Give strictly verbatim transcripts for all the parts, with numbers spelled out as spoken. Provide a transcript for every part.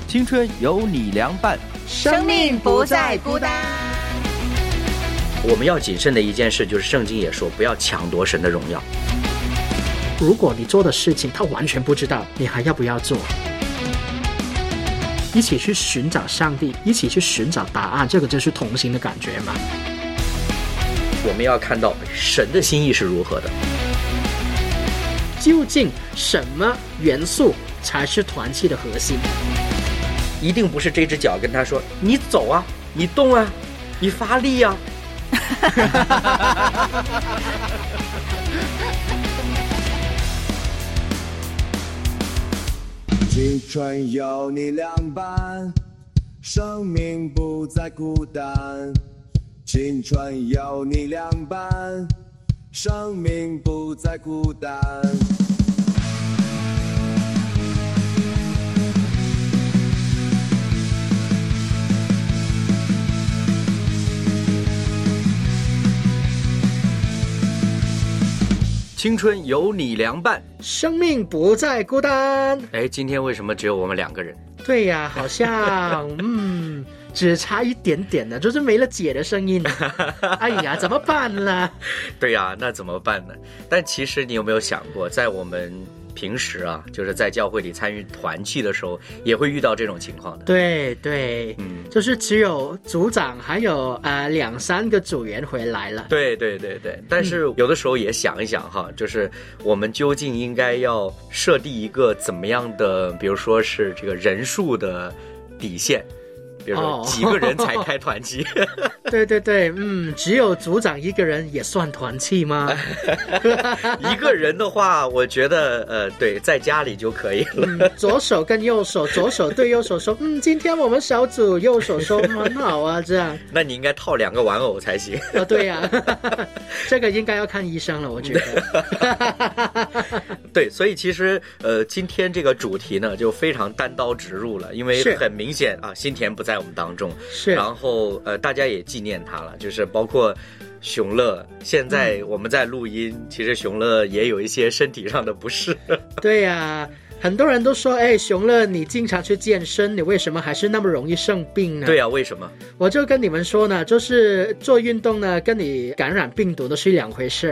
青春有你凉拌， 生命不再孤单。 我们要谨慎的一件事就是圣经也说不要抢夺神的荣耀。 如果你做的事情他完全不知道，你还要不要做？一起去寻找上帝，一起去寻找答案，这个就是同行的感觉嘛。 我们要看到神的心意是如何的， 究竟什么元素才是团契的核心？ 一定不是这只脚跟他说你走啊，你动啊，你发力啊。 青春有你凉拌，生命不再孤单。青春有你凉拌，生命不再孤单。 青春有你凉拌， 生命不再孤单。 哎，今天为什么只有我们两个人？ 对呀，好像嗯，只差一点点呢，就是没了姐的声音。哎呀，怎么办呢？ 对呀，那怎么办呢？但其实你有没有想过，在我们平时啊，就是在教会里参与团契的时候，也会遇到这种情况的。 对对，嗯，就是只有组长还有呃两三个组员回来了。 对对对对，但是有的时候也想一想哈，嗯、就是我们究竟应该要设定一个怎么样的，比如说是这个人数的底线。比如说几个人才开团契、哦、 对对对，嗯，只有组长一个人也算团契吗？ 一个人的话我觉得呃，对，在家里就可以了、 嗯、左手跟右手，左手对右手说嗯，今天我们小组，右手说很好啊，这样。 那你应该套两个玩偶才行。 哦，对呀、啊、这个应该要看医生了，我觉得。 对，所以其实呃，今天这个主题呢就非常单刀直入了，因为很明显啊，新田不在我们当中， 是， 然后呃，大家也纪念他了，就是包括熊乐，现在我们在录音、嗯、其实熊乐也有一些身体上的不适。 对呀、啊，很多人都说哎，熊乐你经常去健身，你为什么还是那么容易生病呢？ 对啊，为什么？ 我就跟你们说呢，就是做运动呢跟你感染病毒都是两回事。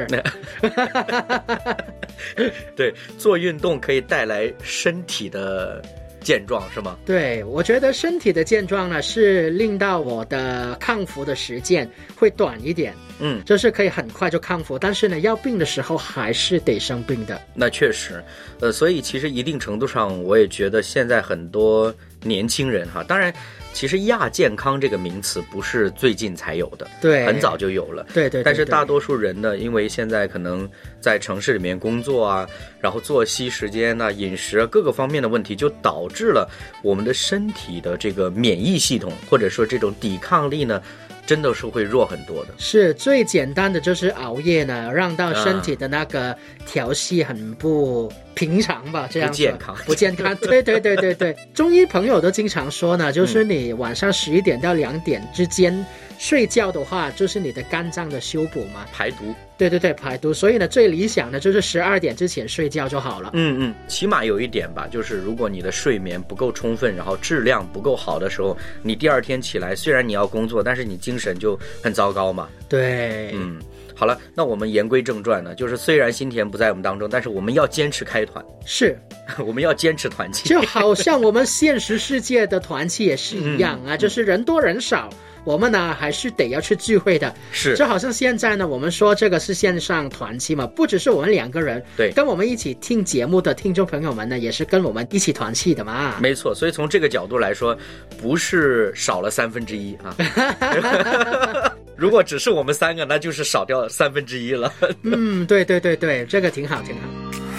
对，做运动可以带来身体的健壮是吗？ 对，我觉得身体的健壮呢是令到我的康复的时间会短一点，嗯，就是可以很快就康复，但是呢要病的时候还是得生病的。 那确实呃，所以其实一定程度上我也觉得现在很多年轻人哈，当然其实亚健康这个名词不是最近才有的， 对， 很早就有了， 对 对, 对, 对。 但是大多数人呢，因为现在可能在城市里面工作啊，然后作息时间啊、饮食啊各个方面的问题，就导致了我们的身体的这个免疫系统或者说这种抵抗力呢，真的是会弱很多的。 是，最简单的就是熬夜呢，让到身体的那个调息很不平常吧，这样不健康， 不健康。对对对对对，中医朋友都经常说呢，就是你晚上十一点到两点之间睡觉的话，就是你的肝脏的修补嘛， 排毒。 对对对，排毒。所以呢，最理想的就是十二点之前睡觉就好了。 嗯嗯，起码有一点吧，就是如果你的睡眠不够充分，然后质量不够好的时候，你第二天起来，虽然你要工作，但是你精神就很糟糕嘛。 对， 嗯。好了，那我们言归正传呢，就是虽然新田不在我们当中，但是我们要坚持开团， 是我们要坚持团契， 就好像我们现实世界的团契也是一样啊、嗯、就是人多人少，我们呢还是得要去聚会的。 是， 就好像现在呢我们说这个是线上团契嘛，不只是我们两个人， 对， 跟我们一起听节目的听众朋友们呢也是跟我们一起团契的嘛。 没错，所以从这个角度来说，不是少了三分之一啊。如果只是我们三个，那就是少掉三分之一了。 嗯，对对对对，这个挺好挺好。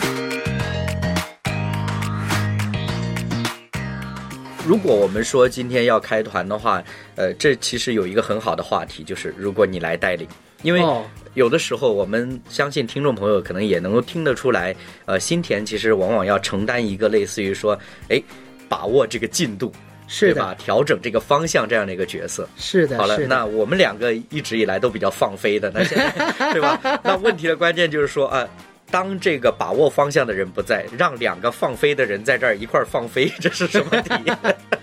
如果我们说今天要开团的话，呃，这其实有一个很好的话题，就是如果你来带领，因为有的时候我们相信听众朋友可能也能够听得出来，呃，新田其实往往要承担一个类似于说，哎，把握这个进度。 是的， 对吧？调整这个方向这样的一个角色。 是的， 好了， 是的， 那我们两个一直以来都比较放飞的，那现在对吧？那问题的关键就是说啊，当这个把握方向的人不在，让两个放飞的人在这儿一块儿放飞，这是什么体验？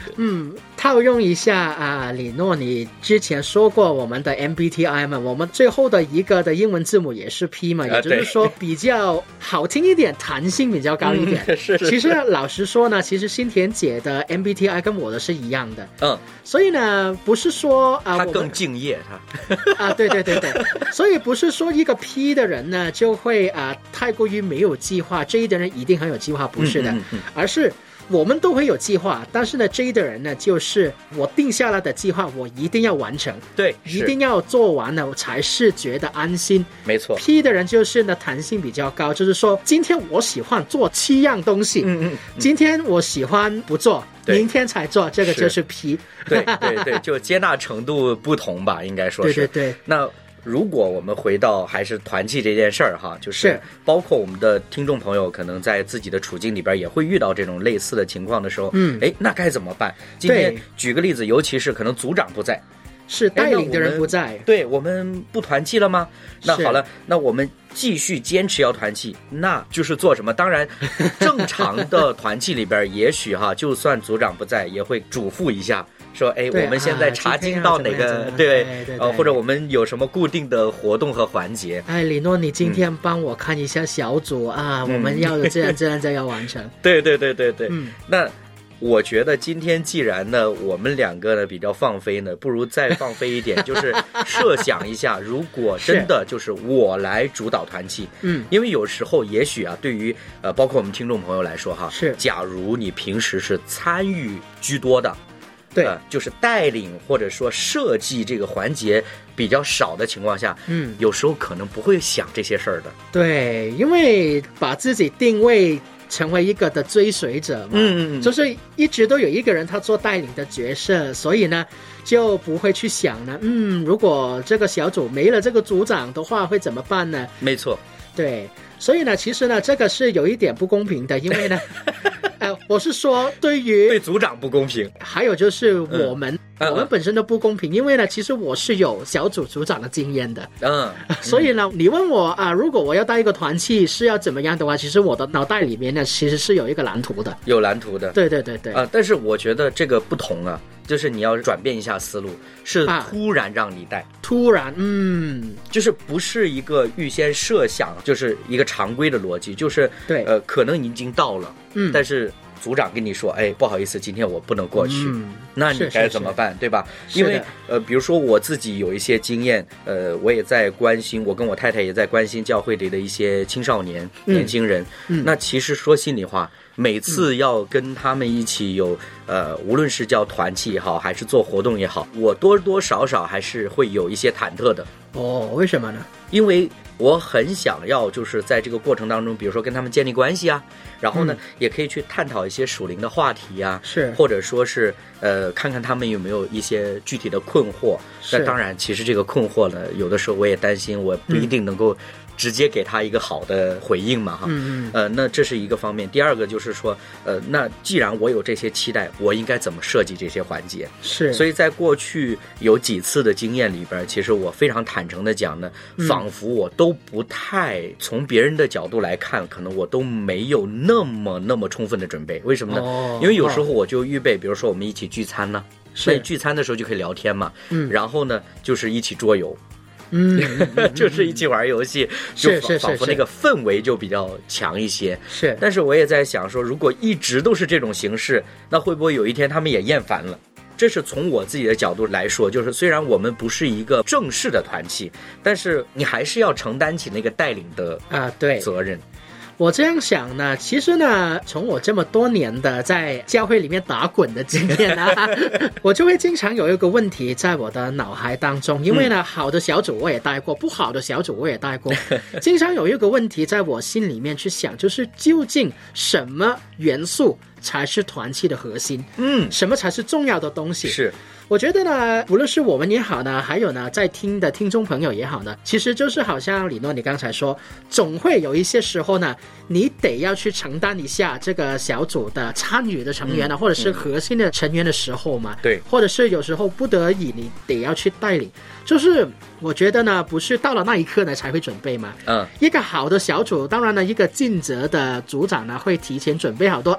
嗯，套用一下啊，李诺，你之前说过我们的 M B T I 嘛，我们最后的一个的英文字母也是 P 嘛，也就是说比较好听一点，弹性比较高一点。 嗯、是, 是。 其实老实说呢，其实新田姐的 M B T I 跟我的是一样的。 嗯。 所以呢，不是说啊， 他更敬业，他啊，对对对对，所以不是说一个 P 的人呢就会啊太过于没有计划 ，J 的人一定很有计划，不是的，嗯嗯嗯、而是。我们都会有计划，但是呢 J 的人呢就是我定下来的计划我一定要完成， 对， 一定要做完了我才是觉得安心， 没错。 P 的人就是呢弹性比较高，就是说今天我喜欢做七样东西，嗯嗯嗯，今天我喜欢不做，明天才做，这个就是 P。 对对对，就接纳程度不同吧，应该说是。 对对对。 那如果我们回到还是团契这件事儿哈，就是包括我们的听众朋友可能在自己的处境里边也会遇到这种类似的情况的时候，嗯，哎，那该怎么办？今天举个例子，尤其是可能组长不在， 是带领的人不在， 对，我们不团契了吗？那好了，那我们继续坚持要团契，那就是做什么？当然，正常的团契里边，也许哈，就算组长不在，也会嘱咐一下。说哎，我们现在查经到哪个、啊、对, 对, 对、呃、或者我们有什么固定的活动和环节？ 哎，李诺，你今天帮我看一下小组、嗯、啊，我们要这样这样这样完成。 对对对对对，嗯，那我觉得今天既然呢，我们两个呢比较放飞呢，不如再放飞一点，就是设想一下，如果真的就是我来主导团契，嗯，因为有时候也许啊，对于呃包括我们听众朋友来说哈， 是， 假如你平时是参与居多的。 对、 呃，就是带领或者说设计这个环节比较少的情况下，嗯，有时候可能不会想这些事儿的。 对，因为把自己定位成为一个的追随者嘛，嗯嗯，就是一直都有一个人他做带领的角色，所以呢就不会去想呢，嗯，如果这个小组没了这个组长的话会怎么办呢？ 没错， 对，所以呢其实呢这个是有一点不公平的，因为呢呃，我是说对于对组长不公平， 还有就是我们、嗯、我们本身都不公平、嗯、因为呢其实我是有小组组长的经验的，嗯，所以呢、嗯、你问我啊，如果我要带一个团契是要怎么样的话，其实我的脑袋里面呢其实是有一个蓝图的， 有蓝图的， 对对对对啊、呃，但是我觉得这个不同啊，就是你要转变一下思路，是突然让你带、啊、 突然嗯， 就是不是一个预先设想，就是一个常规的逻辑，就是对， 呃，可能你已经到了，嗯，但是组长跟你说，哎，不好意思，今天我不能过去，嗯、那你该怎么办，对吧？因为呃，比如说我自己有一些经验，呃，我也在关心，我跟我太太也在关心教会里的一些青少年、嗯、年轻人。嗯，那其实说心里话，每次要跟他们一起有呃，无论是叫团契也好，还是做活动也好，我多多少少还是会有一些忐忑的。 哦，为什么呢？ 因为我很想要就是在这个过程当中，比如说跟他们建立关系啊，然后呢、嗯、也可以去探讨一些属灵的话题啊， 是， 或者说是呃看看他们有没有一些具体的困惑。那当然其实这个困惑呢，有的时候我也担心我不一定能够直接给他一个好的回应嘛哈，嗯嗯，呃，那这是一个方面。第二个就是说，呃，那既然我有这些期待，我应该怎么设计这些环节？ 是， 所以在过去有几次的经验里边，其实我非常坦诚的讲呢，仿佛我都不太从别人的角度来看，可能我都没有那么那么充分的准备。为什么呢？哦、因为有时候我就预备，比如说我们一起聚餐呢，所以聚餐的时候就可以聊天嘛，嗯，然后呢就是一起桌游。嗯，就是一起玩游戏，就仿佛那个氛围就比较强一些。 是， 但是我也在想说，如果一直都是这种形式，那会不会有一天他们也厌烦了？这是从我自己的角度来说，就是虽然我们不是一个正式的团契，但是你还是要承担起那个带领的啊对责任。 我这样想呢，其实呢，从我这么多年的在教会里面打滚的经验啊，我就会经常有一个问题在我的脑海当中，因为呢，好的小组我也带过，不好的小组我也带过，经常有一个问题在我心里面去想，就是究竟什么元素才是团契的核心？嗯，什么才是重要的东西？ 是。 我觉得呢，无论是我们也好呢，还有呢在听的听众朋友也好呢，其实就是好像李诺你刚才说，总会有一些时候呢，你得要去承担一下这个小组的参与的成员啊、嗯，或者是核心的成员的时候嘛， 对， 或者是有时候不得已你得要去带领，就是我觉得呢，不是到了那一刻呢才会准备嘛，嗯，一个好的小组，当然呢，一个尽责的组长呢会提前准备好多啊，今天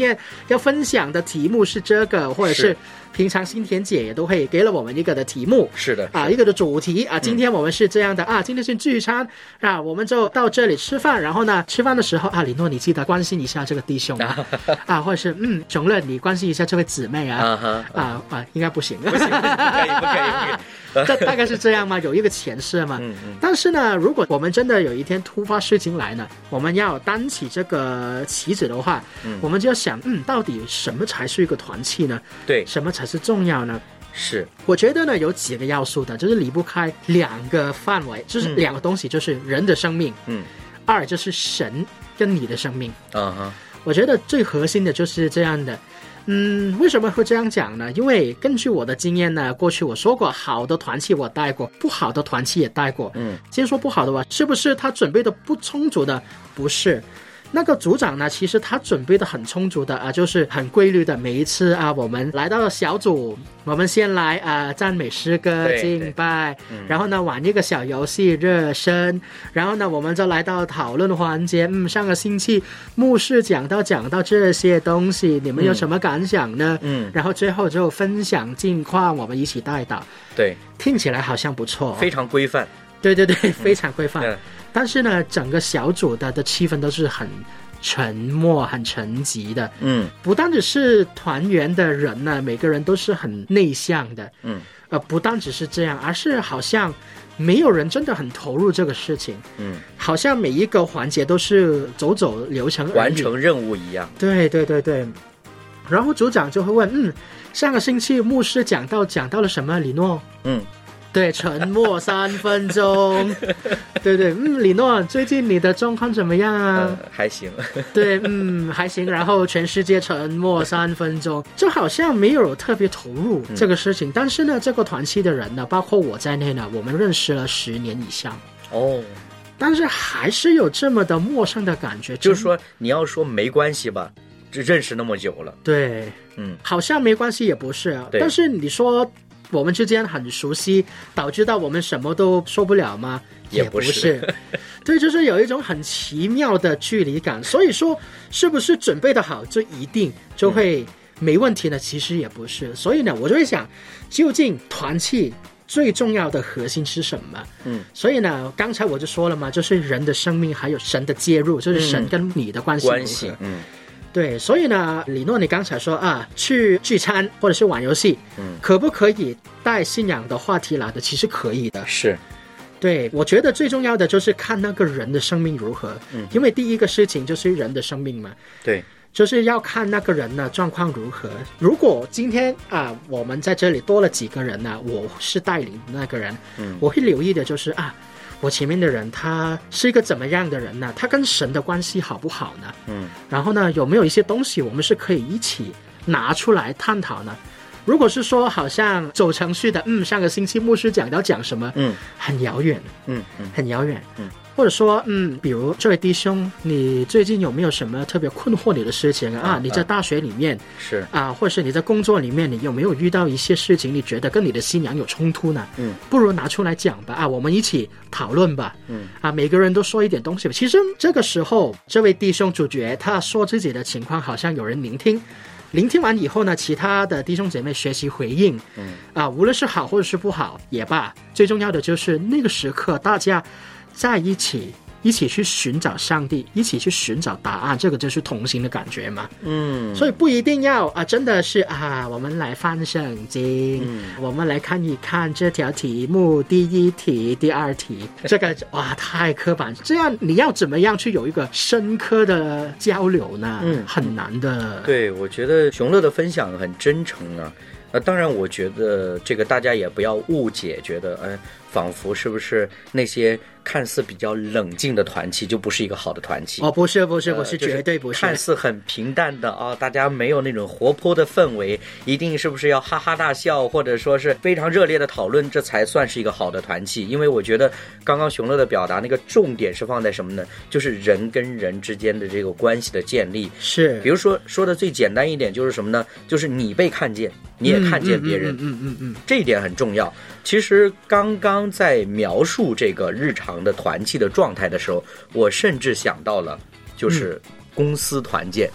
天要分享的题目是这个，或者是平常新田姐也都会给了我们一个的题目， 是的啊，一个的主题啊。今天我们是这样的、嗯、啊，今天是聚餐啊，我们就到这里吃饭，然后呢，吃饭的时候啊，李诺你记得关心一下这个弟兄啊，啊，或者是嗯，熊乐你关心一下这位姊妹啊，啊啊啊，应该不行， 不行，不可以，不可以，不可以。 这大概是这样吗？有一个前设吗？嗯嗯。但是呢，如果我们真的有一天突发事情来呢，我们要担起这个旗子的话，嗯，我们就要想，嗯，到底什么才是一个团契呢？ 对， 什么才是重要呢？ 是，我觉得呢有几个要素的，就是离不开两个范围，就是两个东西，就是人的生命，嗯，二就是神跟你的生命，啊哈。我觉得最核心的就是这样的。嗯，为什么会这样讲呢？因为根据我的经验呢，过去我说过，好的团契我带过，不好的团契也带过。嗯，先说不好的吧，是不是他准备的不充足的？不是。那个组长呢，其实他准备的很充足的啊，就是很规律的。每一次啊，我们来到了小组，我们先来啊赞美诗歌敬拜，嗯，然后呢玩一个小游戏热身，然后呢我们就来到讨论环节。嗯，上个星期牧师讲到讲到这些东西，你们有什么感想呢？嗯，然后最后就分享近况，我们一起带导。 对， 听起来好像不错， 非常规范。 对对对，非常规范。嗯，但是呢，整个小组的的气氛都是很沉默、很沉寂的。嗯，不单只是团员的人呢，每个人都是很内向的。嗯，呃，不单只是这样，而是好像没有人真的很投入这个事情。嗯，好像每一个环节都是走走流程而已， 完成任务一样。 对对对对。然后组长就会问：嗯，上个星期牧师讲到讲到了什么？李诺？嗯。对，沉默三分钟。对对，嗯，李诺，最近你的状况怎么样啊？ 呃、还行。 对，嗯，还行。然后全世界沉默三分钟，就好像没有特别投入这个事情。嗯，但是呢，这个团契的人呢，包括我在内呢，我们认识了十年以上。哦。但是还是有这么的陌生的感觉。 就是说，你要说没关系吧，就认识那么久了。 对，嗯，好像没关系也不是啊。但是你说我们之间很熟悉，导致到我们什么都受不了吗？ 也不是。 也不是对，就是有一种很奇妙的距离感。所以说，是不是准备的好就一定就会没问题呢？嗯，其实也不是。所以呢，我就会想，究竟团契最重要的核心是什么？嗯，所以呢，刚才我就说了嘛，就是人的生命还有神的介入，就是神跟你的关系如何。关系，嗯。对，所以呢，李诺，你刚才说啊，去聚餐或者是玩游戏，嗯，可不可以带信仰的话题来的？其实可以的。 是， 对，我觉得最重要的就是看那个人的生命如何，嗯，因为第一个事情就是人的生命嘛， 对， 就是要看那个人的状况如何。如果今天啊，我们在这里多了几个人呢，我是带领的那个人，嗯，我会留意的就是啊。我前面的人他是一个怎么样的人呢？他跟神的关系好不好呢？嗯，然后呢，有没有一些东西我们是可以一起拿出来探讨呢？如果是说好像走程序的，嗯，上个星期牧师讲要讲什么，嗯，很遥远，嗯嗯，很遥远，嗯。或者说，嗯，比如这位弟兄，你最近有没有什么特别困惑你的事情啊？啊你在大学里面是啊，或者是你在工作里面，你有没有遇到一些事情，你觉得跟你的信仰有冲突呢？嗯，不如拿出来讲吧，啊，我们一起讨论吧。嗯，啊，每个人都说一点东西吧。其实这个时候，这位弟兄主角他说自己的情况，好像有人聆听。聆听完以后呢，其他的弟兄姐妹学习回应，嗯，啊，无论是好或者是不好也罢，最重要的就是那个时刻大家在一起一起去寻找上帝，一起去寻找答案，这个就是同行的感觉嘛。嗯，所以不一定要啊，真的是啊，我们来翻圣经，嗯，我们来看一看这条题目，第一题、第二题，这个哇太刻板，这样你要怎么样去有一个深刻的交流呢？嗯，很难的。 对，我觉得熊乐的分享很真诚啊。那当然，我觉得这个大家也不要误解，觉得嗯，仿佛是不是那些看似比较冷静的团契就不是一个好的团契？ 哦，不是，不是，不是，呃、绝对不是。 看似很平淡的啊、哦，大家没有那种活泼的氛围，一定是不是要哈哈大笑，或者说是非常热烈的讨论，这才算是一个好的团契？因为我觉得刚刚熊乐的表达那个重点是放在什么呢？就是人跟人之间的这个关系的建立。 是， 比如说说的最简单一点就是什么呢？就是你被看见，你也看见别人， 嗯嗯嗯 嗯, 嗯, 嗯， 这一点很重要。其实刚刚在描述这个日常的团契的状态的时候，我甚至想到了就是公司团建。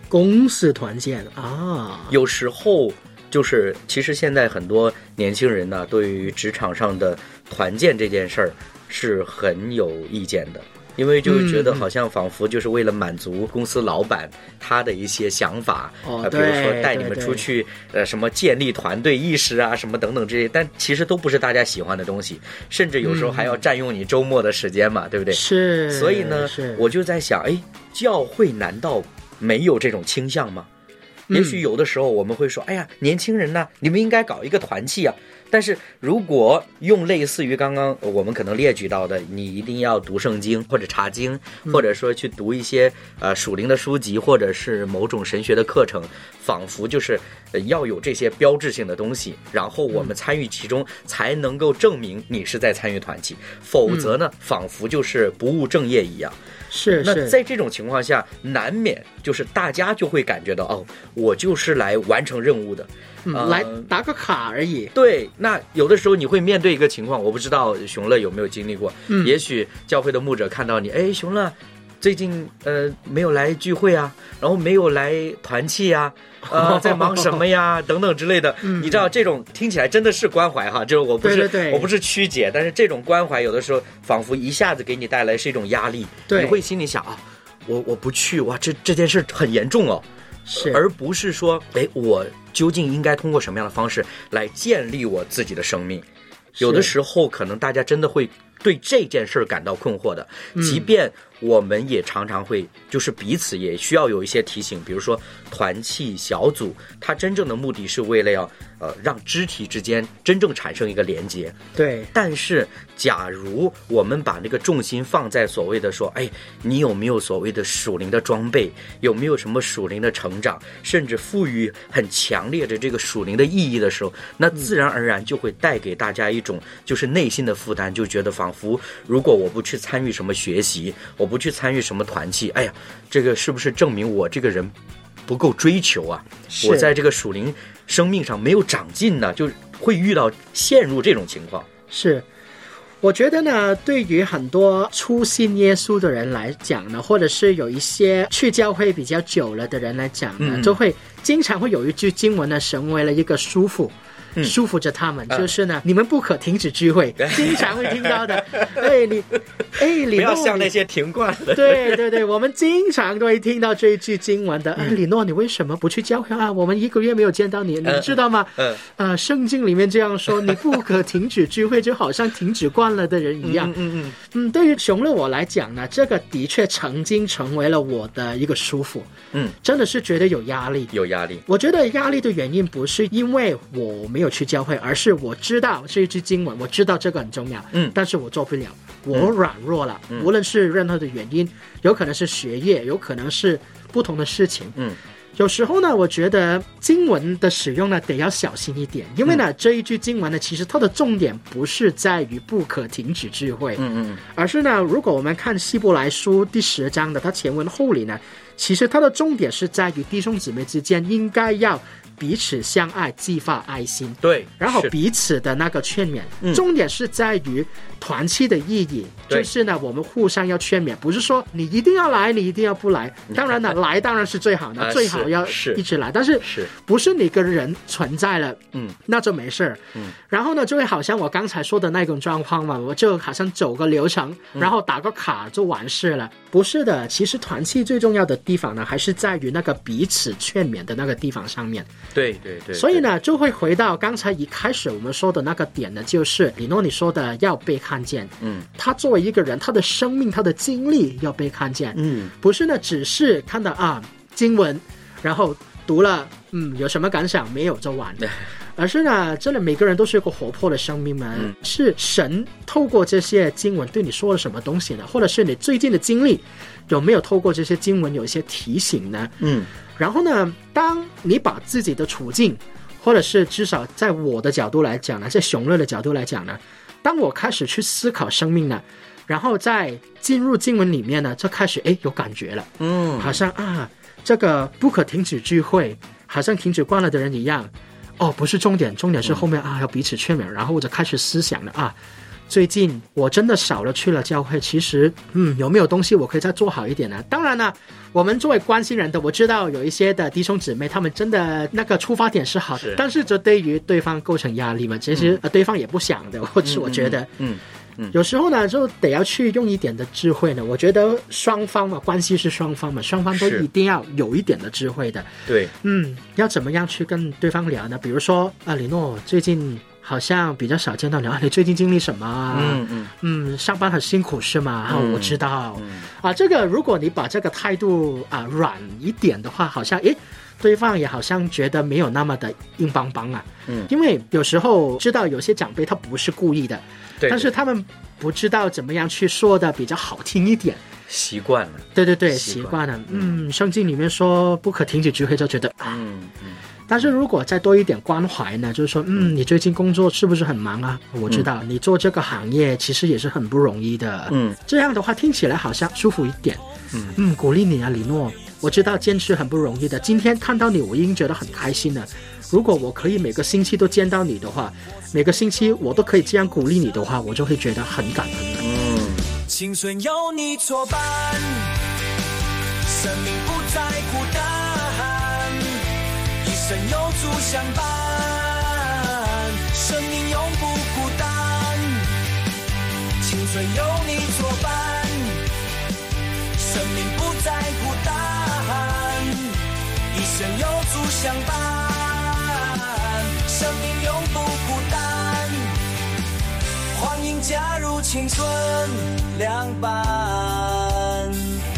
公司团建啊， 有时候就是其实现在很多年轻人呢，对于职场上的团建这件事儿是很有意见的。因为就是觉得好像仿佛就是为了满足公司老板他的一些想法， 哦、 呃，比如说带你们出去，呃，什么建立团队意识啊，什么等等这些，但其实都不是大家喜欢的东西，甚至有时候还要占用你周末的时间嘛，嗯、对不对？ 是。 所以呢，我就在想，哎，教会难道没有这种倾向吗？也许有的时候我们会说，哎呀，年轻人呢，你们应该搞一个团契啊。但是如果用类似于刚刚我们可能列举到的，你一定要读圣经或者查经，或者说去读一些呃属灵的书籍，或者是某种神学的课程，仿佛就是呃要有这些标志性的东西，然后我们参与其中才能够证明你是在参与团契，否则呢，仿佛就是不务正业一样。 是， 那在这种情况下，难免就是大家就会感觉到，哦，我就是来完成任务的。 嗯呃、来打个卡而已。 对，那有的时候你会面对一个情况，我不知道熊乐有没有经历过。嗯，也许教会的牧者看到你，哎，熊乐最近呃没有来聚会啊，然后没有来团契啊，呃，在忙什么呀，等等之类的。嗯，你知道这种听起来真的是关怀哈，就是我不是对对对我不是曲解，但是这种关怀有的时候仿佛一下子给你带来是一种压力， 对， 你会心里想啊，我我不去，哇，这这件事很严重哦。 是， 而不是说，哎，我究竟应该通过什么样的方式来建立我自己的生命？有的时候，可能大家真的会对这件事感到困惑的，即便我们也常常会，就是彼此也需要有一些提醒，比如说团契小组，它真正的目的是为了要呃让肢体之间真正产生一个连接。 对， 但是假如我们把那个重心放在所谓的说，哎，你有没有所谓的属灵的装备，有没有什么属灵的成长，甚至赋予很强烈的这个属灵的意义的时候，那自然而然就会带给大家一种就是内心的负担，就觉得仿佛如果我不去参与什么学习，我不去参与什么团契，哎呀，这个是不是证明我这个人不够追求啊？我在这个属灵生命上没有长进呢，就会遇到陷入这种情况。 是，我觉得呢，对于很多初信耶稣的人来讲呢，或者是有一些去教会比较久了的人来讲呢，嗯、就会经常会有一句经文呢，成为了一个束缚。嗯、束缚着他们，就是呢，你们不可停止聚会，经常会听到的。哎，你，哎，李诺，不要像那些停惯了。 对对对，我们经常都会听到这一句经文的。哎，李诺，你为什么不去教会啊？我们一个月没有见到你，你知道吗？嗯，呃，圣经里面这样说，你不可停止聚会，就好像停止惯了的人一样。嗯嗯嗯。对于熊乐我来讲呢，这个的确曾经成为了我的一个束缚。嗯，真的是觉得有压力， 有压力。 我觉得压力的原因不是因为我没有去教会，而是我知道这一句经文，我知道这个很重要，嗯，但是我做不了，我软弱了，嗯、无论是任何的原因，有可能是学业，有可能是不同的事情，嗯，有时候呢，我觉得经文的使用呢得要小心一点，因为呢、嗯、这一句经文呢，其实它的重点不是在于不可停止聚会，嗯嗯，而是呢，如果我们看希伯来书第十章的它前文后理呢，其实它的重点是在于弟兄姊妹之间应该要彼此相爱，激发爱心， 对， 然后彼此的那个劝勉，重点是在于团契的意义，就是呢，我们互相要劝勉，不是说你一定要来，你一定要不来。当然呢，来当然是最好的，呃、最好要一直来，但是不是你个人存在了，嗯，那就没事。嗯，然后呢，就会好像我刚才说的那种状况嘛，我就好像走个流程，然后打个卡就完事了。嗯、不是的，其实团契最重要的地方呢，还是在于那个彼此劝勉的那个地方上面。 对对 对, 对， 所以呢，就会回到刚才一开始我们说的那个点呢，就是李诺你说的要被看见。嗯，他作为一个人，他的生命、他的经历要被看见。嗯，不是呢，只是看到啊经文，然后读了，嗯，有什么感想没有就完。而是呢，真的每个人都是一个活泼的生命嘛，嗯、是神透过这些经文对你说了什么东西呢？或者是你最近的经历有没有透过这些经文有一些提醒呢？嗯，然后呢，当你把自己的处境，或者是至少在我的角度来讲呢，在熊乐的角度来讲呢，当我开始去思考生命呢，然后在进入经文里面呢，就开始哎有感觉了，嗯，好像啊这个不可停止聚会，好像停止惯了的人一样。哦，不是重点，重点是后面、嗯、啊，要彼此劝勉，然后我就开始思想了啊， 最近我真的少了去了教会，其实嗯，有没有东西我可以再做好一点呢？当然了，我们作为关心人的，我知道有一些的弟兄姊妹他们真的那个出发点是好的， 是但是这对于对方构成压力嘛，其实、嗯呃、对方也不想的，或者我觉得嗯。嗯嗯， 有时候呢，就得要去用一点的智慧呢。我觉得双方嘛，关系是双方嘛，双方都一定要有一点的智慧的。 对， 嗯，要怎么样去跟对方聊呢？比如说啊，李诺最近好像比较少见到你，啊、你最近经历什么啊？ 嗯嗯嗯，上班很辛苦是吗？啊、 嗯， 我知道。 嗯、 啊，这个如果你把这个态度啊软一点的话，好像诶。对方也好像觉得没有那么的硬邦邦啊， 嗯， 因为有时候知道有些长辈他不是故意的， 对， 但是他们不知道怎么样去说的比较好听一点， 习惯了， 对对对，习惯了，嗯，圣经里面说不可停止聚会，就觉得啊， 嗯嗯， 但是如果再多一点关怀呢，就是说，嗯，你最近工作是不是很忙啊？我知道、嗯、你做这个行业其实也是很不容易的， 嗯， 这样的话听起来好像舒服一点，嗯嗯，鼓励你啊，李诺。我知道坚持很不容易的，今天看到你我已经觉得很开心了，如果我可以每个星期都见到你的话，每个星期我都可以这样鼓励你的话，我就会觉得很感恩了。 嗯， 青春有你作伴，生命不再孤单，一生有主相伴，生命永不孤单，青春有你作伴，生命不再孤单，一生有主相伴，生命永不孤单，欢迎加入青春凉拌。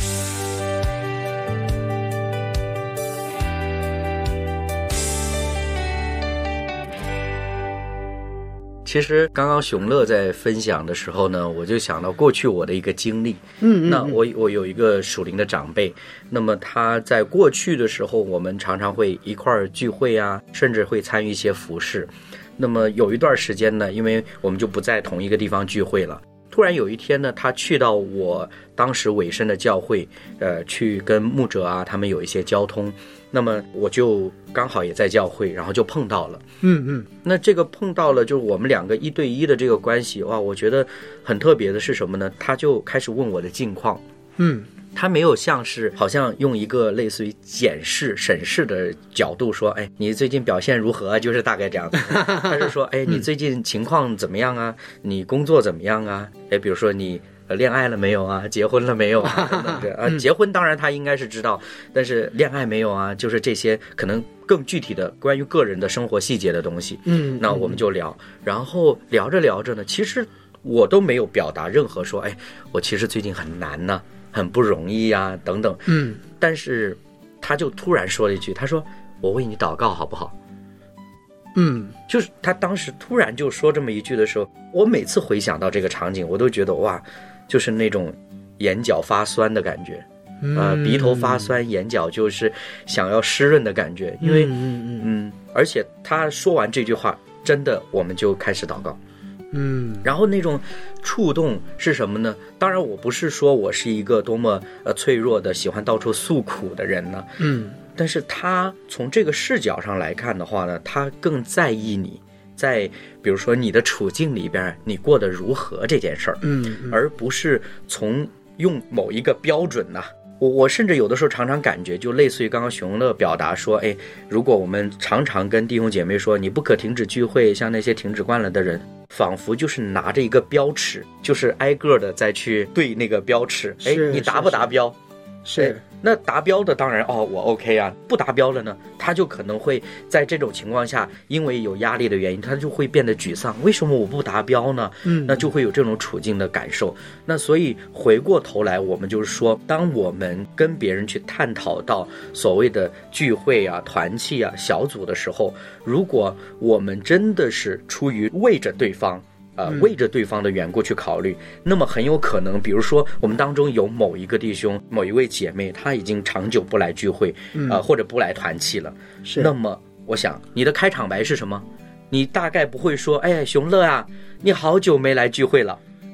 其实刚刚熊乐在分享的时候呢，我就想到过去我的一个经历。 嗯, 嗯, 嗯， 那我我有一个属灵的长辈，那么他在过去的时候，我们常常会一块儿聚会啊，甚至会参与一些服事。那么有一段时间呢，因为我们就不在同一个地方聚会了。突然有一天呢，他去到我当时委身的教会，呃，去跟牧者啊他们有一些交通。那么我就刚好也在教会，然后就碰到了。 嗯嗯， 那这个碰到了，就是我们两个一对一的这个关系，哇，我觉得很特别的是什么呢？他就开始问我的近况。 嗯， 他没有像是好像用一个类似于检视审视的角度说，哎，你最近表现如何啊？就是大概这样子。他是说，哎，你最近情况怎么样啊？你工作怎么样啊？哎，比如说你恋爱了没有啊？结婚了没有啊？等等的啊，结婚当然他应该是知道，但是恋爱没有啊？就是这些可能更具体的关于个人的生活细节的东西。 嗯， 那我们就聊，然后聊着聊着呢，其实我都没有表达任何说，哎，我其实最近很难呢、啊，很不容易啊，等等。 嗯， 但是他就突然说了一句，他说：“我为你祷告好不好？” 嗯， 就是他当时突然就说这么一句的时候，我每次回想到这个场景，我都觉得哇，就是那种眼角发酸的感觉， 嗯、 呃，鼻头发酸，眼角就是想要湿润的感觉，因为嗯嗯嗯，而且他说完这句话，真的我们就开始祷告。 嗯， 然后那种触动是什么呢？当然我不是说我是一个多么呃脆弱的喜欢到处诉苦的人呢， 嗯， 但是他从这个视角上来看的话呢，他更在意你在比如说你的处境里边你过得如何这件事儿， 嗯，嗯， 而不是从用某一个标准呐、啊。我我甚至有的时候常常感觉，就类似于刚刚熊乐表达说，哎，如果我们常常跟弟兄姐妹说你不可停止聚会，像那些停止惯了的人，仿佛就是拿着一个标尺，就是挨个的再去对那个标尺，哎，你达不达标？ 是。是那达标的当然哦，我 OK 啊，不达标的呢，他就可能会在这种情况下，因为有压力的原因，他就会变得沮丧。为什么我不达标呢？ 嗯， 那就会有这种处境的感受。那所以回过头来，我们就是说，当我们跟别人去探讨到所谓的聚会啊、团契啊、小组的时候，如果我们真的是出于为着对方。呃，为着对方的缘故去考虑，那么很有可能，比如说我们当中有某一个弟兄、某一位姐妹，他已经长久不来聚会，呃，或者不来团契了。 是。 那么，我想你的开场白是什么？你大概不会说：“哎，熊乐啊，你好久没来聚会了。”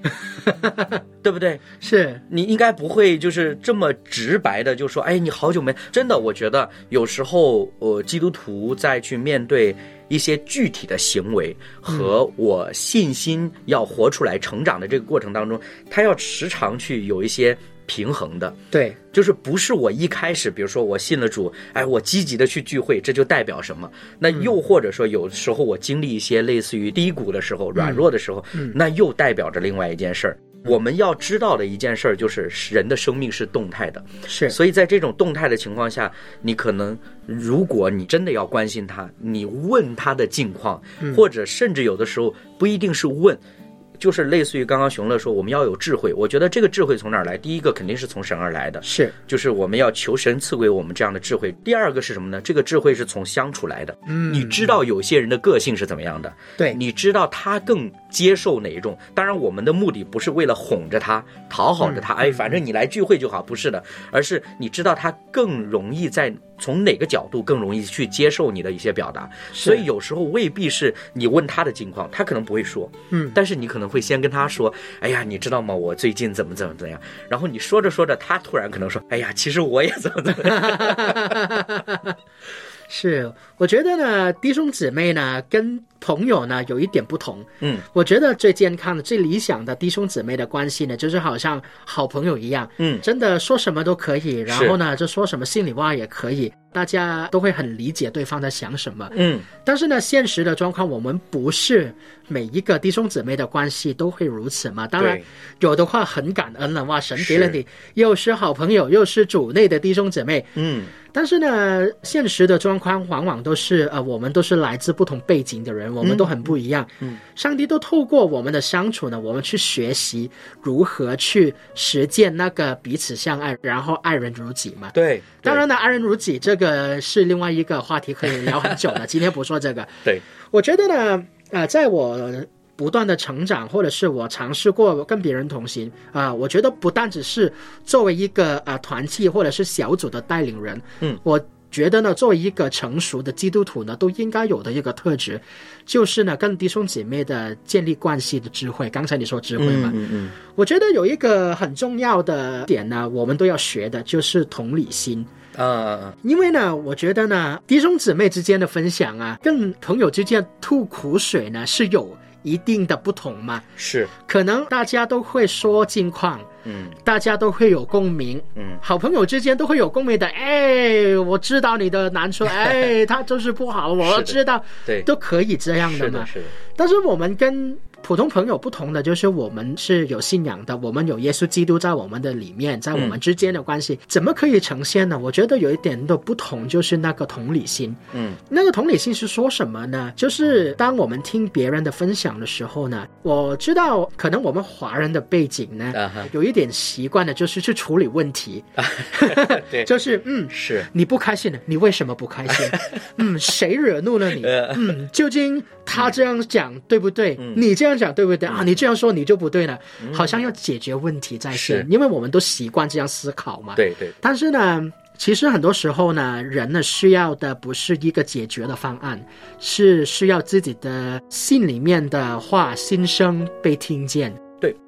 对不对？ 是， 你应该不会就是这么直白的就说，哎，你好久没真的。我觉得有时候，呃，基督徒在去面对一些具体的行为和我信心要活出来、成长的这个过程当中，他要时常去有一些平衡的。 对， 就是不是我一开始，比如说我信了主，哎，我积极的去聚会，这就代表什么？那又或者说，有时候我经历一些类似于低谷的时候、软弱的时候，嗯、那又代表着另外一件事儿。我们要知道的一件事儿就是，人的生命是动态的， 是。 所以在这种动态的情况下，你可能，如果你真的要关心他，你问他的近况，嗯、或者甚至有的时候不一定是问。就是类似于刚刚熊乐说，我们要有智慧。我觉得这个智慧从哪儿来？第一个肯定是从神而来的， 是， 就是我们要求神赐给我们这样的智慧。第二个是什么呢？这个智慧是从相处来的。嗯，你知道有些人的个性是怎么样的？ 对， 你知道他更接受哪一种？当然，我们的目的不是为了哄着他、讨好着他，嗯、哎，反正你来聚会就好，不是的，而是你知道他更容易在。从哪个角度更容易去接受你的一些表达，所以有时候未必是你问他的近况，他可能不会说，嗯，但是你可能会先跟他说，哎呀，你知道吗？我最近怎么怎么怎么样，然后你说着说着，他突然可能说，哎呀，其实我也怎么怎么样。 是，我觉得呢，弟兄姊妹呢，跟朋友呢有一点不同。嗯，我觉得最健康的、最理想的弟兄姊妹的关系呢，就是好像好朋友一样。嗯，真的说什么都可以，然后呢，就说什么心里话也可以，大家都会很理解对方在想什么。嗯，但是呢，现实的状况，我们不是每一个弟兄姊妹的关系都会如此嘛。当然，有的话很感恩了，哇，神给了你又是好朋友，又是主内的弟兄姊妹。嗯。但是呢，现实的状况往往都是呃，我们都是来自不同背景的人，我们都很不一样。嗯，上帝都透过我们的相处呢，我们去学习如何去实践那个彼此相爱，然后爱人如己嘛。 对， 当然呢，爱人如己这个是另外一个话题，可以聊很久了。今天不说这个。 对， 我觉得呢，呃，在我不断的成长，或者是我尝试过跟别人同行啊、呃，我觉得不但只是作为一个呃团契或者是小组的带领人，嗯，我觉得呢，作为一个成熟的基督徒呢，都应该有的一个特质，就是呢，跟弟兄姐妹的建立关系的智慧。刚才你说智慧嘛，嗯嗯嗯，我觉得有一个很重要的点呢，我们都要学的就是同理心。 啊、uh, 因为呢，我觉得呢，弟兄姊妹之间的分享啊，跟朋友之间吐苦水呢，是有一定的不同嘛。 是， 可能大家都会说近况，嗯，大家都会有共鸣，嗯，好朋友之间都会有共鸣的。哎，我知道你的难处，哎，他就是不好，我知道， 对， 都可以这样的嘛。 是的，是的。 但是我们跟普通朋友不同的就是我们是有信仰的，我们有耶稣基督在我们的里面，在我们之间的关系、嗯、怎么可以呈现呢？我觉得有一点的不同就是那个同理心。嗯，那个同理心是说什么呢？就是当我们听别人的分享的时候呢，我知道可能我们华人的背景呢、uh-huh. 有一点习惯的就是去处理问题。 对， 就是嗯， 是你不开心了，你为什么不开心？嗯，谁惹怒了你？嗯，究竟他这样讲、嗯、对不对？嗯、你这样讲对不对、嗯、啊？你这样说你就不对了、嗯、好像要解决问题在先，因为我们都习惯这样思考嘛。 对对。 但是呢，其实很多时候呢，人呢需要的不是一个解决的方案，是需要自己的心里面的话心声被听见。 对。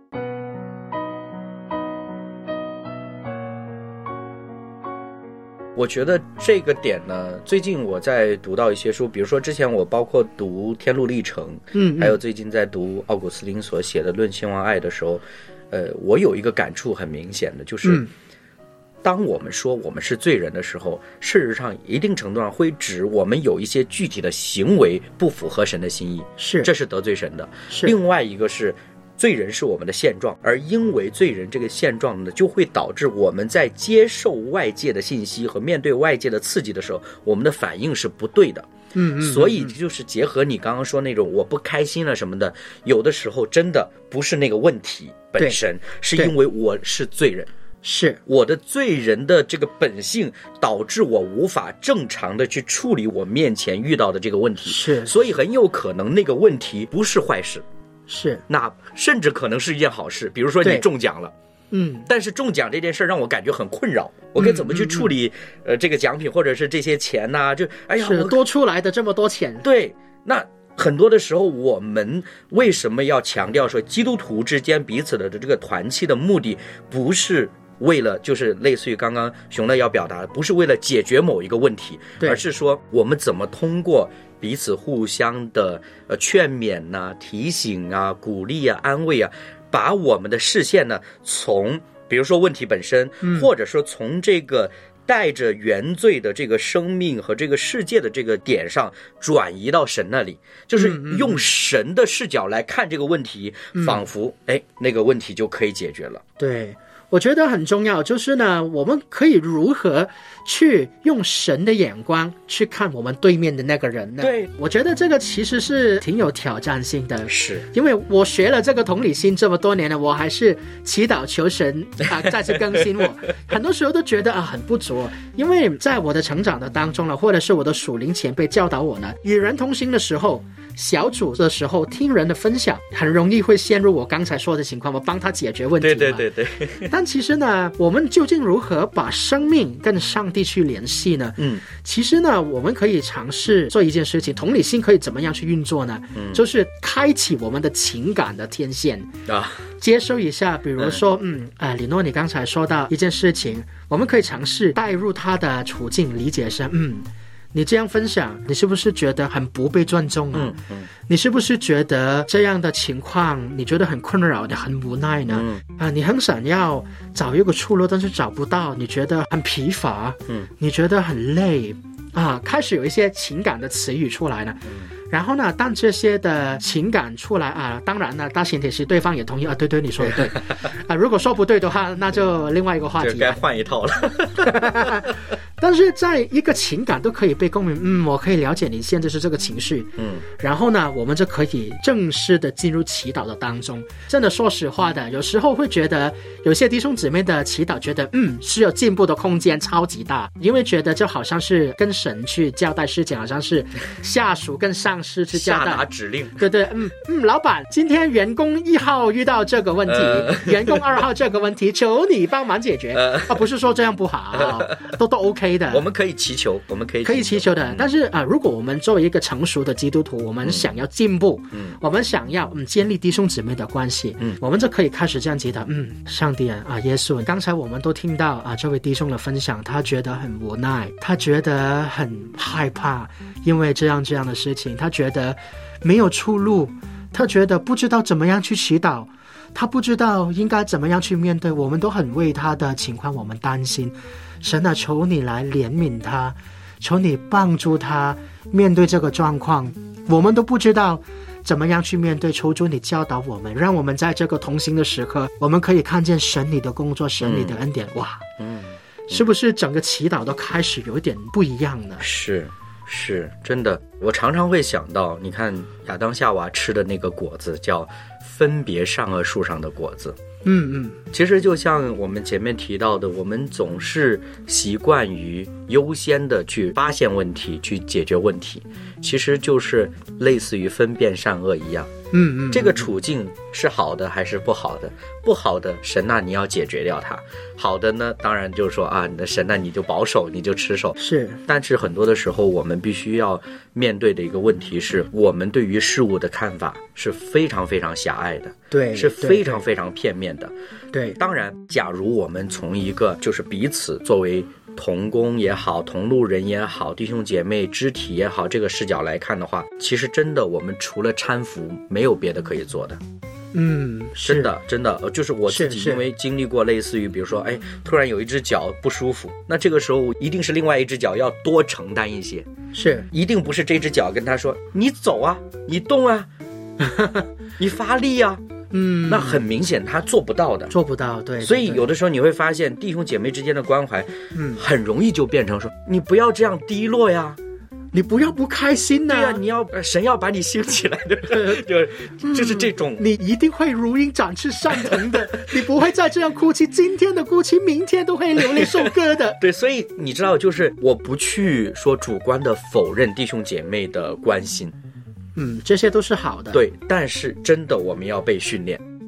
我觉得这个点呢，最近我在读到一些书，比如说之前我包括读《天路历程》，嗯，还有最近在读奥古斯丁所写的《论兴亡爱》的时候，呃，我有一个感触很明显的，就是、嗯、当我们说我们是罪人的时候，事实上一定程度上会指我们有一些具体的行为不符合神的心意， 是， 这是得罪神的。 是， 另外一个是罪人是我们的现状，而因为罪人这个现状呢，就会导致我们在接受外界的信息和面对外界的刺激的时候，我们的反应是不对的。嗯, 嗯, 嗯, 嗯，所以就是结合你刚刚说那种我不开心了什么的，有的时候真的不是那个问题本身，是因为我是罪人， 是我的罪人的这个本性导致我无法正常的去处理我面前遇到的这个问题， 是， 所以很有可能那个问题不是坏事。 是， 那甚至可能是一件好事，比如说你中奖了，嗯，但是中奖这件事让我感觉很困扰，我该怎么去处理、嗯嗯嗯、呃这个奖品或者是这些钱呢、啊？就哎呀， 是多出来的这么多钱， 对，那很多的时候我们为什么要强调说基督徒之间彼此的这个团契的目的不是为了就是类似于刚刚熊乐要表达的，不是为了解决某一个问题，而是说我们怎么通过彼此互相的呃劝勉啊、提醒啊、鼓励啊、安慰啊，把我们的视线呢从比如说问题本身、嗯、或者说从这个带着原罪的这个生命和这个世界的这个点上转移到神那里，就是用神的视角来看这个问题、嗯、仿佛哎那个问题就可以解决了。 对，我觉得很重要，就是呢我们可以如何去用神的眼光去看我们对面的那个人呢？ 对， 我觉得这个其实是挺有挑战性的， 是因为我学了这个同理心这么多年了，我还是祈祷求神啊再次更新我很多时候都觉得啊很不足，因为在我的成长的当中了，或者是我的属灵前辈教导我呢，与人同行的时候，小组的时候听人的分享，很容易会陷入我刚才说的情况，我帮他解决问题嘛。 对对对对。 但其实呢，我们究竟如何把生命跟上帝去联系呢？嗯，其实呢，我们可以尝试做一件事情，同理心可以怎么样去运作呢？嗯，就是开启我们的情感的天线啊，接收一下，比如说，嗯，啊、呃，李诺，你刚才说到一件事情，我们可以尝试带入他的处境，理解是，嗯。你这样分享，你是不是觉得很不被尊重啊？嗯嗯，你是不是觉得这样的情况你觉得很困扰的很无奈呢？嗯啊，你很想要找一个出路，但是找不到，你觉得很疲乏，嗯，你觉得很累啊，开始有一些情感的词语出来了。嗯，然后呢，当这些的情感出来啊，当然呢，大前提是对方也同意啊，对对，你说的对啊，如果说不对的话，那就另外一个话题， 就该换一套了。 但是在一个情感都可以被共鸣，嗯，我可以了解你现在是这个情绪，嗯，然后呢，我们就可以正式的进入祈祷的当中。真的说实话的，有时候会觉得有些弟兄姊妹的祈祷觉得嗯是有进步的空间超级大，因为觉得就好像是跟神去交代事情，好像是下属跟上司去交代下达指令，对对，嗯嗯，老板，今天员工一号遇到这个问题，呃、员工二号这个问题，求你帮忙解决、呃、啊，不是说这样不好，都都 OK。 我们可以祈求，我们可以可以祈求的、嗯、但是啊、呃，如果我们作为一个成熟的基督徒，我们想要进步，嗯，我们想要嗯建立弟兄姊妹的关系，嗯，我们就可以开始这样祈祷，嗯，上帝啊，啊耶稣，刚才我们都听到啊这位弟兄的分享，他觉得很无奈，他觉得很害怕，因为这样这样的事情，他觉得没有出路，他觉得不知道怎么样去祈祷，他不知道应该怎么样去面对，我们都很为他的情况我们担心。神啊，求你来怜悯他，求你帮助他面对这个状况，我们都不知道怎么样去面对，求主你教导我们，让我们在这个同行的时刻，我们可以看见神你的工作，神你的恩典、嗯、哇、嗯，是不是整个祈祷都开始有一点不一样呢？ 是是，真的，我常常会想到，你看亚当夏娃吃的那个果子叫分别善恶树上的果子， 嗯嗯， 其实就像我们前面提到的，我们总是习惯于优先的去发现问题，去解决问题，其实就是类似于分辨善恶一样。 嗯嗯， 这个处境是好的还是不好的？不好的，神呐、啊，你要解决掉它；好的呢，当然就是说啊，你的神呐、啊，你就保守，你就持守。 是， 但是很多的时候，我们必须要面对的一个问题是，我们对于事物的看法是非常非常狭隘的， 对， 是非常非常片面的。 对， 当然，假如我们从一个就是彼此作为同工也好，同路人也好，弟兄姐妹肢体也好，这个视角来看的话，其实真的我们除了搀扶没有别的可以做的。 嗯， 真的真的，就是我自己因为经历过类似于比如说哎，突然有一只脚不舒服，那这个时候一定是另外一只脚要多承担一些， 是一定不是这只脚跟他说你走啊，你动啊你发力啊， 嗯， 那很明显他做不到的， 做不到，对。 所以有的时候你会发现弟兄姐妹之间的关怀，嗯，很容易就变成说你不要这样低落呀， 你不要不开心呐、啊！ 对呀、啊，你要神要把你兴起来的，就就是这种、 嗯，你一定会如鹰展翅上腾的，你不会再这样哭泣，今天的哭泣，明天都会流泪受割的。 对，所以你知道，就是我不去说主观的否认弟兄姐妹的关心， 嗯，这些都是好的。 对，但是真的我们要被训练。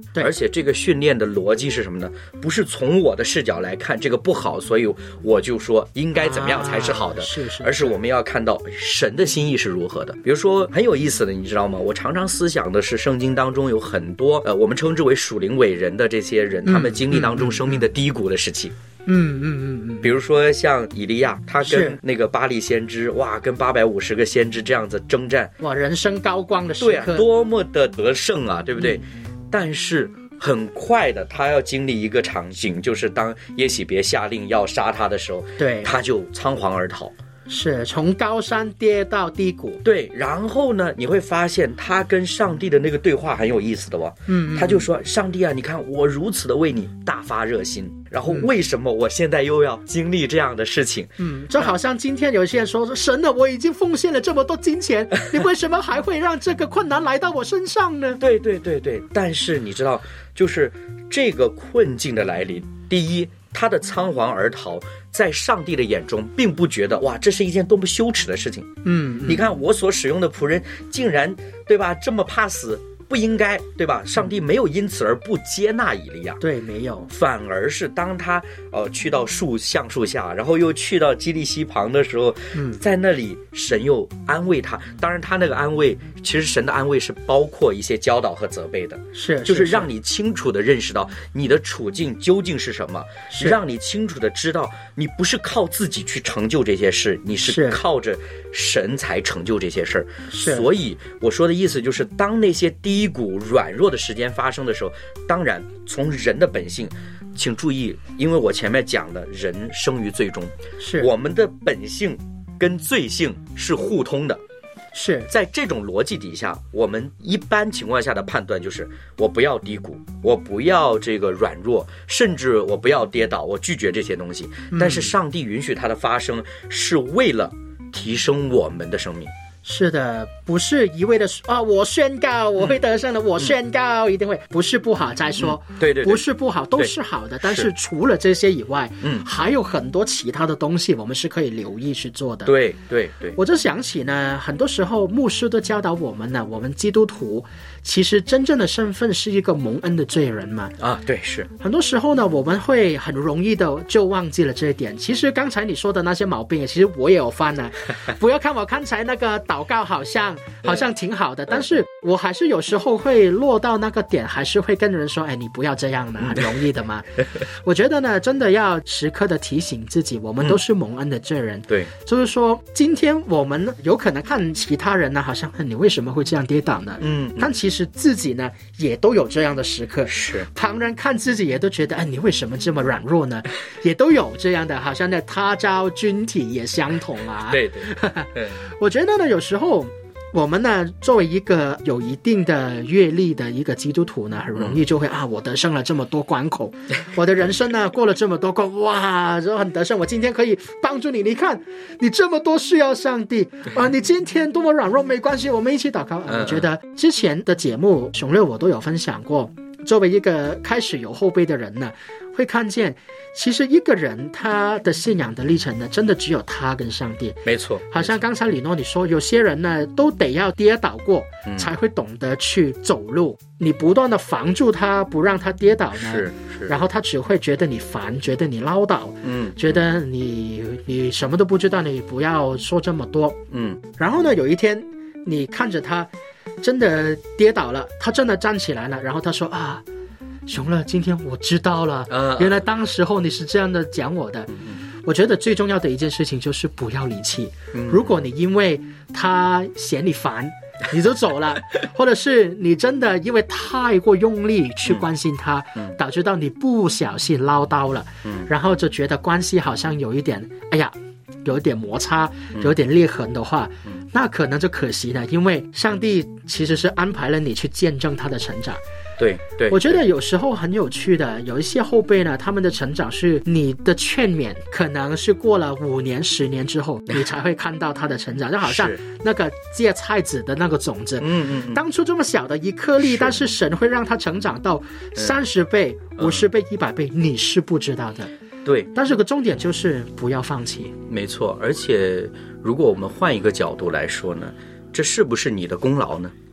对， 而且这个训练的逻辑是什么呢？不是从我的视角来看这个不好，所以我就说应该怎么样才是好的， 啊、是是， 而是我们要看到神的心意是如何的。比如说很有意思的，你知道吗？我常常思想的是圣经当中有很多呃，我们称之为属灵伟人的这些人，嗯、他们经历当中生命的低谷的时期。 嗯嗯嗯嗯， 比如说像以利亚，他跟那个巴力先知，哇，跟八百五十个先知这样子征战， 哇，人生高光的时刻， 对啊，多么的得胜啊，对不对？嗯、但是很快的，他要经历一个场景，就是当耶洗别下令要杀他的时候， 对， 他就仓皇而逃。 是从高山跌到低谷， 对，然后呢，你会发现他跟上帝的那个对话很有意思的哦。 嗯， 他就说：“上帝啊，你看我如此的为你大发热心，然后为什么我现在又要经历这样的事情？” 嗯，就好像今天有些人说：“神啊，我已经奉献了这么多金钱，你为什么还会让这个困难来到我身上呢？” 对对对对，但是你知道，就是这个困境的来临，第一，他的仓皇而逃，在上帝的眼中并不觉得哇，这是一件多么羞耻的事情。 嗯，嗯你看我所使用的仆人竟然，对吧，这么怕死，不应该，对吧？上帝没有因此而不接纳以利亚， 对，没有， 反而是当他呃去到树橡树下，然后又去到基利溪旁的时候，嗯，在那里神又安慰他。当然，他那个安慰，其实神的安慰是包括一些教导和责备的， 是， 就是让你清楚的认识到你的处境究竟是什么，是让你清楚的知道你不是靠自己去成就这些事，你是靠着神才成就这些事儿。所以我说的意思就是，当那些低谷软弱的时间发生的时候，当然从人的本性，请注意，因为我前面讲的人生于罪中， 是我们的本性跟罪性是互通的。 是在这种逻辑底下，我们一般情况下的判断就是我不要低谷，我不要这个软弱，甚至我不要跌倒，我拒绝这些东西。但是上帝允许它的发生，是为了提升我们的生命。 是的，不是一味的啊！我宣告我会得胜的，嗯、我宣告一定会，不是不好再说， 嗯、对, 对对， 不是不好，都是好的。但是除了这些以外，嗯，还有很多其他的东西，我们是可以留意去做的。 对对对， 我就想起呢，很多时候牧师都教导我们呢，我们基督徒其实真正的身份是一个蒙恩的罪人嘛。 啊，对，是。 很多时候呢，我们会很容易的就忘记了这一点。其实刚才你说的那些毛病，其实我也有犯呢。不要看我刚才那个祷告好像好像挺好的，但是我还是有时候会落到那个点，还是会跟人说，哎，你不要这样的，很容易的嘛。我觉得呢，真的要时刻的提醒自己，我们都是蒙恩的罪人。嗯、 对， 就是说，今天我们有可能看其他人呢，好像你为什么会这样跌倒呢？嗯，但其实自己呢，也都有这样的时刻。 是， 旁人看自己也都觉得，哎，你为什么这么软弱呢？也都有这样的，好像那他朝君体也相同啊。 对对，对我觉得呢，有时候我们呢，作为一个有一定的阅历的一个基督徒呢，很容易就会、嗯、啊，我得胜了这么多关口，我的人生呢过了这么多关，哇，就很得胜。我今天可以帮助你，你看你这么多需要上帝啊，你今天多么软弱，没关系，我们一起祷告。啊、我觉得之前的节目熊六我都有分享过，作为一个开始有后辈的人呢，会看见其实一个人他的信仰的历程呢，真的只有他跟上帝。 没错， 好像刚才李诺你说，有些人呢都得要跌倒过、嗯、才会懂得去走路，你不断的防住他，不让他跌倒呢， 是是， 然后他只会觉得你烦，觉得你唠叨， 嗯， 觉得你你什么都不知道，你不要说这么多， 嗯， 然后呢有一天你看着他真的跌倒了，他真的站起来了，然后他说啊，熊乐，今天我知道了、呃、原来当时候你是这样的讲我的、嗯、我觉得最重要的一件事情就是不要离弃、嗯、如果你因为他嫌你烦你就走了或者是你真的因为太过用力去关心他、嗯、导致到你不小心唠叨了、嗯、然后就觉得关系好像有一点哎呀有一点摩擦有一点裂痕的话、嗯、那可能就可惜了，因为上帝其实是安排了你去见证他的成长。 对对， 我觉得有时候很有趣的，有一些后辈呢，他们的成长是你的劝勉，可能是过了五年、十年之后，你才会看到他的成长。就好像那个芥菜籽的那个种子， 嗯嗯嗯， 当初这么小的一颗粒，但是神会让它成长到三十倍、五十倍、一百倍，你是不知道的。 对， 但是个重点就是不要放弃。 没错，而且如果我们换一个角度来说呢，这是不是你的功劳呢？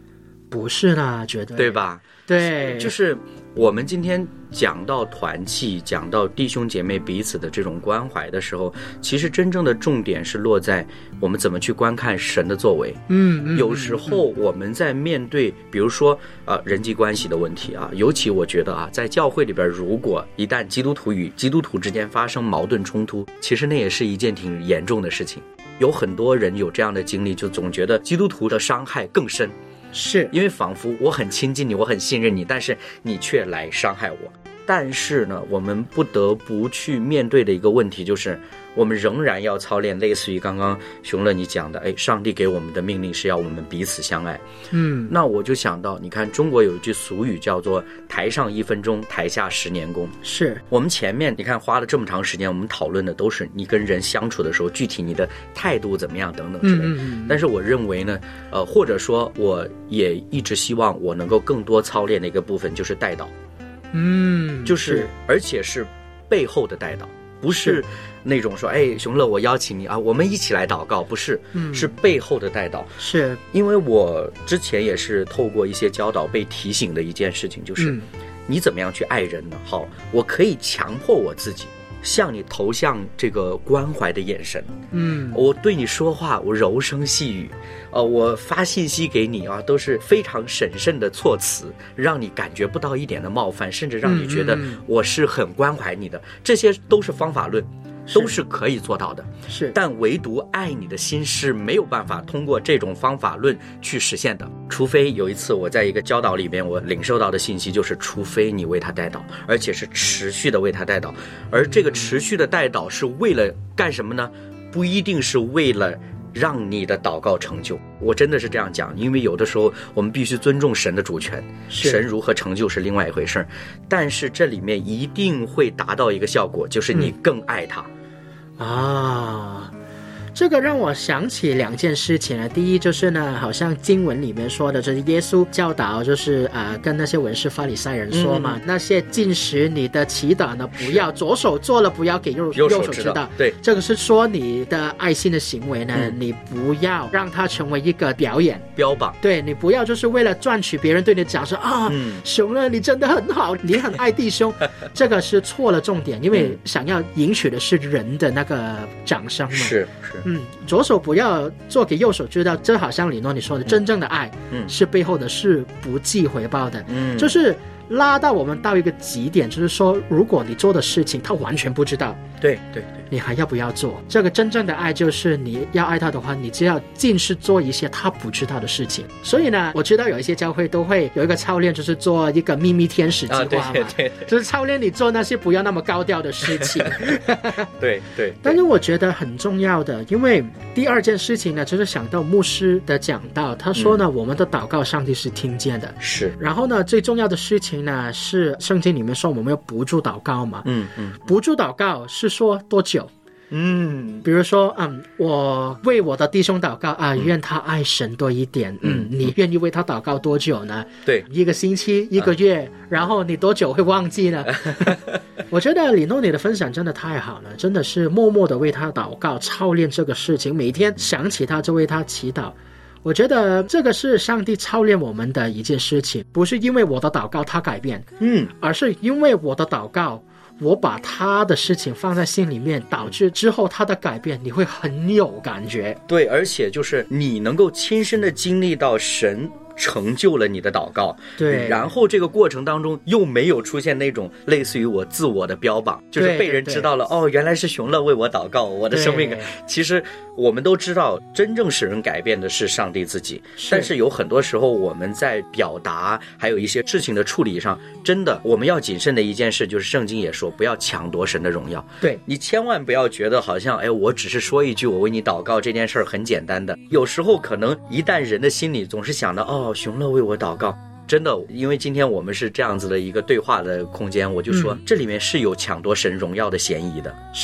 不是啦，绝对， 对吧？ 对， 就是我们今天讲到团契，讲到弟兄姐妹彼此的这种关怀的时候，其实真正的重点是落在我们怎么去观看神的作为。 嗯，嗯有时候我们在面对比如说啊、呃、人际关系的问题啊，尤其我觉得啊，在教会里边，如果一旦基督徒与基督徒之间发生矛盾冲突，其实那也是一件挺严重的事情。有很多人有这样的经历，就总觉得基督徒的伤害更深， 是因为仿佛我很亲近你，我很信任你，但是你却来伤害我。但是呢，我们不得不去面对的一个问题就是，我们仍然要操练类似于刚刚熊乐你讲的，哎，上帝给我们的命令是要我们彼此相爱。 嗯， 那我就想到，你看中国有一句俗语叫做台上一分钟，台下十年功。 是我们前面你看花了这么长时间，我们讨论的都是你跟人相处的时候，具体你的态度怎么样等等之类的。 嗯嗯嗯但是我认为呢，呃，或者说我也一直希望我能够更多操练的一个部分就是带导。 嗯， 就是而且是背后的带导，不是那种说哎熊乐我邀请你啊我们一起来祷告，不是、嗯、是背后的带导。 是因为我之前也是透过一些教导被提醒的一件事情，就是、嗯、你怎么样去爱人呢？好，我可以强迫我自己向你投向这个关怀的眼神， 嗯， 我对你说话我柔声细语，呃，我发信息给你啊，都是非常审慎的措辞，让你感觉不到一点的冒犯，甚至让你觉得我是很关怀你的，嗯嗯这些都是方法论，都是可以做到的， 是， 但唯独爱你的心是没有办法通过这种方法论去实现的。除非有一次我在一个教导里边，我领受到的信息就是，除非你为他带导，而且是持续的为他带导，而这个持续的带导是为了干什么呢？不一定是为了让你的祷告成就。我真的是这样讲，因为有的时候我们必须尊重神的主权，神如何成就是另外一回事，但是这里面一定会达到一个效果，就是你更爱他、 嗯、啊。这个让我想起两件事情啊。第一就是呢，好像经文里面说的，就是耶稣教导，就是呃，跟那些文士法利赛人说嘛，嗯、那些禁食你的祈祷呢，不要左手做了，不要给右右手知道。 知道对， 这个是说你的爱心的行为呢，嗯、你不要让它成为一个表演标榜。 对，你不要就是为了赚取别人对你讲说啊，嗯、熊乐你真的很好，你很爱弟兄，这个是错了重点，因为想要赢取的是人的那个掌声嘛。 是是。 嗯，左手不要做给右手知道，这好像李诺你说的，嗯、真正的爱，嗯，是背后的是不计回报的，嗯，就是拉到我们到一个极点，就是说，如果你做的事情他完全不知道， 对对对， 你还要不要做？这个真正的爱就是你要爱他的话，你只要尽是做一些他不知道的事情。所以呢，我知道有一些教会都会有一个操练，就是做一个秘密天使计划嘛，啊、对, 对, 对, 对，就是操练你做那些不要那么高调的事情。 对, 对对， 但是我觉得很重要的，因为第二件事情呢，就是想到牧师的讲道，他说呢，嗯、我们的祷告上帝是听见的， 是。 然后呢，最重要的事情呢，是圣经里面说我们要不住祷告嘛， 嗯嗯， 不住祷告是说多久？ 嗯， 比如说，嗯，我为我的弟兄祷告啊，愿他爱神多一点。嗯，嗯你愿意为他祷告多久呢？ 对， 一个星期，一个月，嗯、然后你多久会忘记呢？我觉得李诺你的分享真的太好了，真的是默默的为他祷告，操练这个事情，每天想起他就为他祈祷。我觉得这个是上帝操练我们的一件事情，不是因为我的祷告他改变， 嗯， 而是因为我的祷告，我把他的事情放在心里面，导致之后他的改变你会很有感觉。 对，而且就是你能够亲身的经历到神成就了你的祷告， 对， 然后这个过程当中又没有出现那种类似于我自我的标榜，就是被人知道了，哦，原来是熊乐为我祷告，我的生命。其实我们都知道，真正使人改变的是上帝自己，但是有很多时候我们在表达还有一些事情的处理上，真的我们要谨慎的一件事，就是圣经也说不要抢夺神的荣耀。 对， 你千万不要觉得好像哎，我只是说一句我为你祷告这件事很简单的，有时候可能一旦人的心里总是想到哦，熊乐为我祷告，真的，因为今天我们是这样子的一个对话的空间，我就说、嗯、这里面是有抢夺神荣耀的嫌疑的。 是，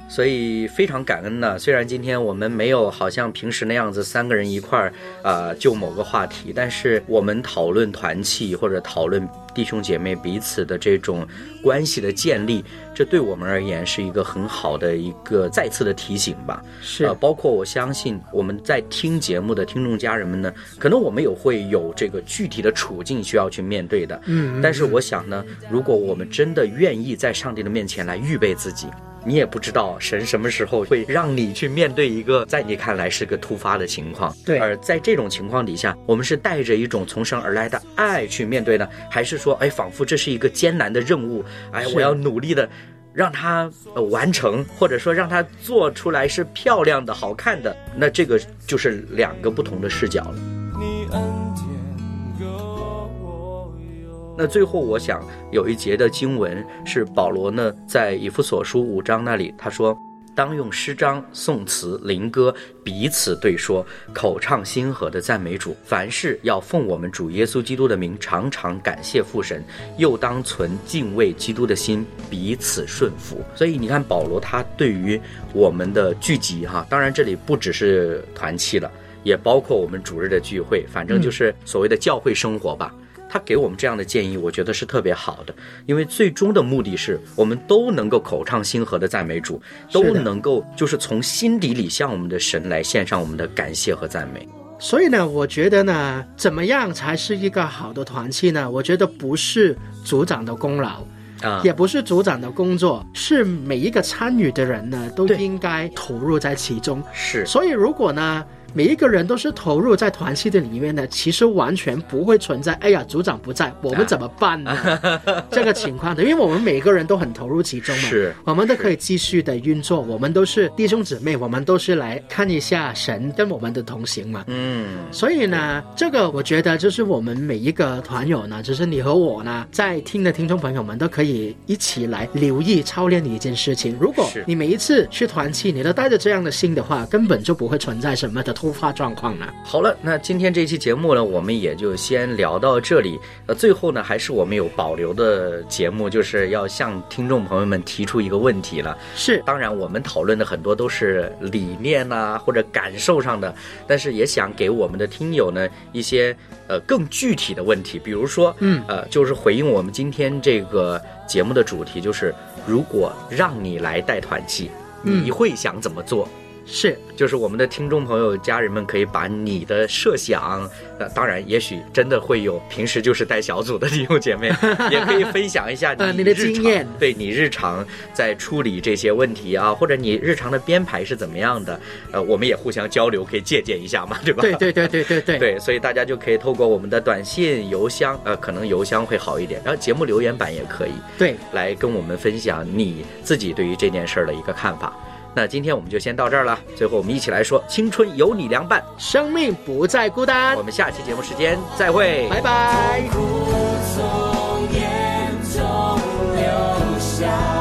所以非常感恩呢。虽然今天我们没有好像平时那样子三个人一块儿啊、呃、就某个话题，但是我们讨论团契或者讨论弟兄姐妹彼此的这种关系的建立，这对我们而言是一个很好的一个再次的提醒吧。 是、 呃，包括我相信我们在听节目的听众家人们呢，可能我们也会有这个具体的处境需要去面对的。 嗯， 但是我想呢，如果我们真的愿意在上帝的面前来预备自己，你也不知道神什么时候会让你去面对一个在你看来是个突发的情况。 对， 而在这种情况底下，我们是带着一种从神而来的爱去面对呢，还是说，哎，仿佛这是一个艰难的任务，哎，我要努力的让它、呃、完成，或者说让它做出来是漂亮的、好看的，那这个就是两个不同的视角了。 你恩典够我有。 那最后我想有一节的经文是保罗呢在以弗所书五章那里，他说，当用诗章、颂词、灵歌彼此对说，口唱心和的赞美主，凡事要奉我们主耶稣基督的名常常感谢父神，又当存敬畏基督的心，彼此顺服。所以你看保罗他对于我们的聚集哈，当然这里不只是团契了，也包括我们主日的聚会，反正就是所谓的教会生活吧。他给我们这样的建议，我觉得是特别好的，因为最终的目的是我们都能够口唱心和的赞美主，都能够就是从心底里向我们的神来献上我们的感谢和赞美。 所以呢，我觉得呢，怎么样才是一个好的团契呢？我觉得不是组长的功劳啊，也不是组长的工作，是每一个参与的人呢都应该投入在其中。 是， 所以如果呢每一个人都是投入在团契的里面呢，其实完全不会存在哎呀组长不在我们怎么办呢、啊、这个情况的，因为我们每个人都很投入其中嘛， 是， 我们都可以继续的运作，我们都是弟兄姊妹，我们都是来看一下神跟我们的同行嘛。 嗯， 所以呢这个我觉得就是我们每一个团友呢，就是你和我呢在听的听众朋友们都可以一起来留意操练的一件事情。如果你每一次去团契你都带着这样的心的话，根本就不会存在什么的突发状况了。 好了，那今天这期节目呢，我们也就先聊到这里。呃，最后呢，还是我们有保留的节目，就是要向听众朋友们提出一个问题了。 是， 当然我们讨论的很多都是理念啊或者感受上的，但是也想给我们的听友呢一些呃更具体的问题，比如说，嗯，呃，就是回应我们今天这个节目的主题，就是如果让你来带团契，你会想怎么做？ 是， 就是我们的听众朋友家人们可以把你的设想，呃，当然也许真的会有平时就是带小组的弟兄姐妹也可以分享一下你、 呃、你的经验， 对你日常在处理这些问题啊，或者你日常的编排是怎么样的，呃，我们也互相交流，可以借鉴一下嘛，对吧？ 对对对对对对对，所以大家就可以透过我们的短信、邮箱，呃，可能邮箱会好一点，然后节目留言板也可以， 对， 来跟我们分享你自己对于这件事的一个看法。那今天我们就先到这儿了，最后我们一起来说，青春有你凉拌， 生命不再孤单。 我们下期节目时间再会， 拜拜。 从眼中流下。